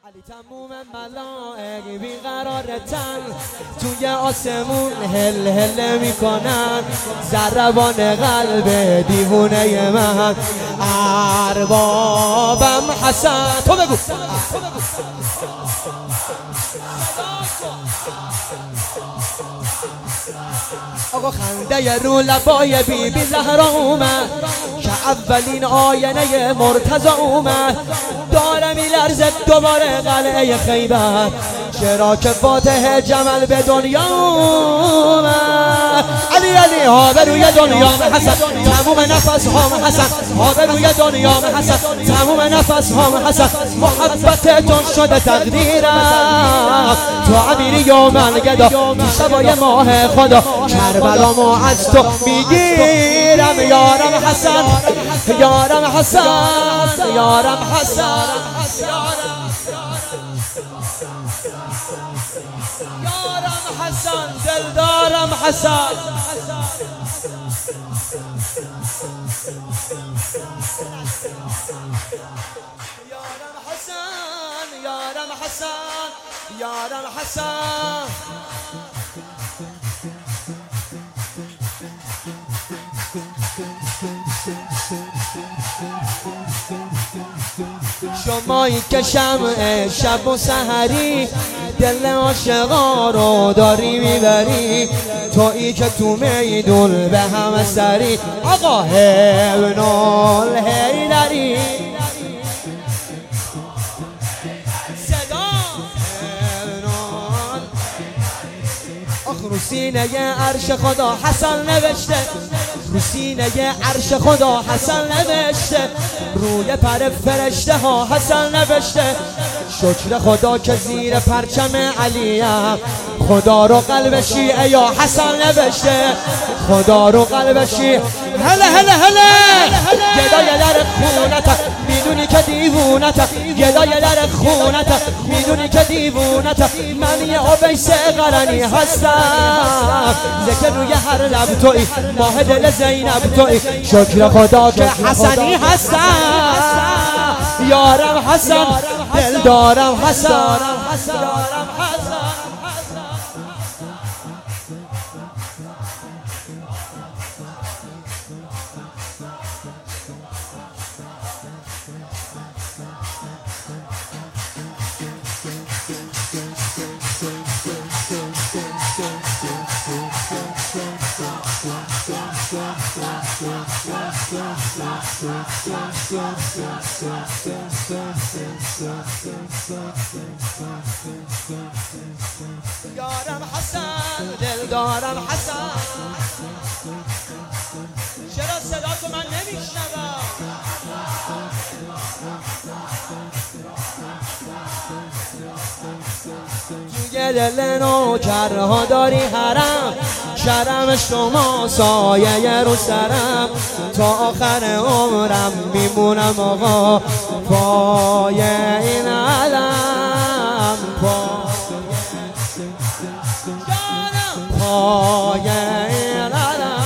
علی تموم ملائک بیقرار تن توی آسمون هل هل میکنن ضربان قلب دیوونه من اربابم حسن تو بگو آقا خنده رو لبای بی بی زهرا اومد که اولین آینه مرتضی اومد داره میلرزه دوباره قلعه خیبر چرا که فاتح جمل به دنیا اومد علی علی ها به روی دنیا حسن تموم نفس هام حسن ها به روی دنیا حسن تموم نفس هام حسن محبتتون شده تقدیرم تو امیری و من گدا تو شبای ماه خدا کربلامو از تو میگیرم یارم حسن یارم حسن یارم حسن یارم حسن دلدارم حسن یارم حسن یارم حسن یارم حسن شمایی که شمع شب و سحری دل عاشقا رو داری میبری تویی که تو میدون به همه سری آقا ابن الحیدری صدا رو سینه عرش خدا حسن نوشته رو سینه عرش خدا حسن نوشته روی پر فرشته ها حسن نوشته شکر خدا که زیر پرچم علیم خدا رو قلب شیعه یا حسن نوشته خدا رو قلب شیعه هله هله هله گدای در خونت میدونی که دیوونت گدای در خونت میدونی که دیوونت من یه عبیس قرنی هستم ذکر روی هر لب توی ماه دل زینب توی شکر خدا که حسنی هستم یارم حسن دلدارم حسن یارم حسن یارم حسن دلدارم حسن چرا صدا تو من نمیشنوم توی دل نوکرها داری حرم شرم شما سایه رو سرم تا آخر عمرم میمونم آقا پای این علم پای این علم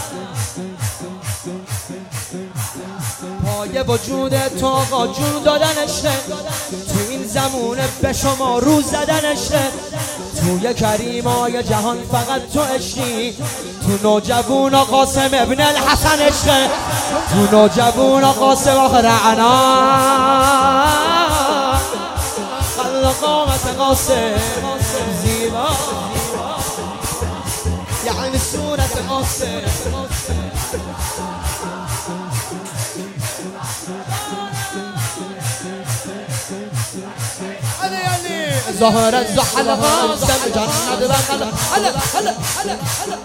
پای وجود تو آقا جون دادنشه تو این زمونه به شما رو زدنشه توی کریمای جهان فقط تو عشقی تو نوجوون قاسم ابن الحسن عشقه تو نوجوون قاسم رعنا خلق قامت قاسم زیبا یعنی صورت قاسم ظهر الزحل قاسم جنت بخل هلا هلا هلا هلا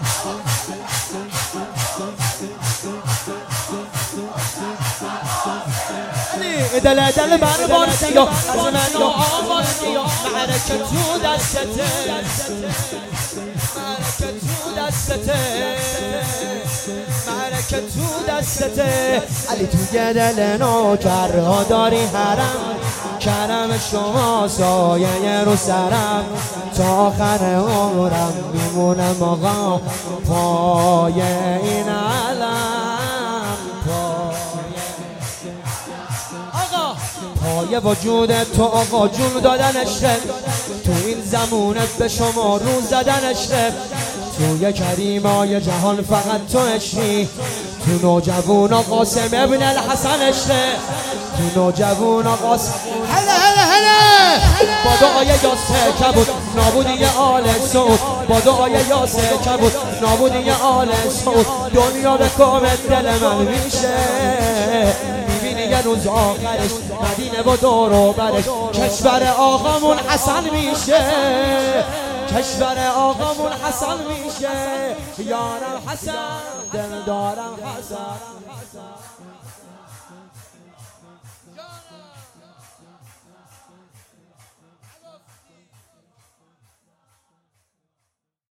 دل دل بربان سیا از من آمان سیا معرکه تو دستته معرکه تو دستته معرکه تو دستته علی توی دل نوکرها داری حرم کرم شما سایه رو سرم تا آخر عمرم میمونم آقا پای این علم پای واسه وجود تو آقا جون دادنشه، تو این زمونت به شما رو زدنشه، توی کریمای جهان فقط تو عشقی، تو نوجوون قاسم ابن الحسن عشقه، تو نوجوون قاسم هله هله هله با دعای یاسر کبود نابودی آل سعود، با دعای یاسر کبود نابودی آل سعود، دنیا به کامت دل من میشه، میبینی یه روز آخرش مدینه و دور و برش کشور آقامون حسن میشه، کشور آقامون حسن میشه، یارم حسن دلدارم حسن.